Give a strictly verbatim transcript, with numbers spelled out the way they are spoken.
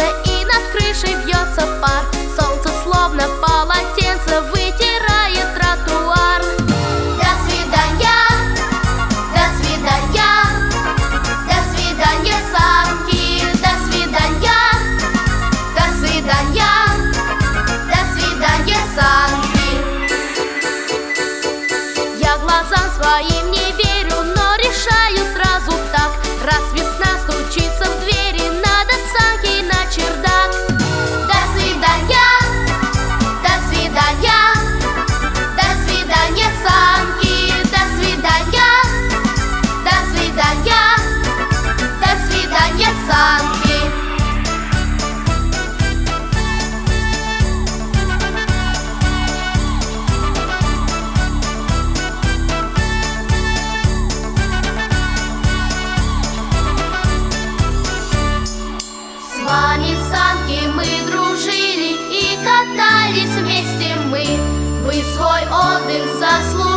и над крышей вьется пар. Солнце словно полотенце вытирает тротуар. До свидания, до свидания, до свидания, санки, до свидания, до свидания, до свидания, санки. Я глазам своим не верю, но решаю сразу так. Раз весна стучится в двери, надо санки на чердак. До свидания, до свидания, до свидания, санки, до свидания, до свидания, до свидания, санки. С вами, санки, мы дружили и катались вместе мы. Вы свой отдых заслужили.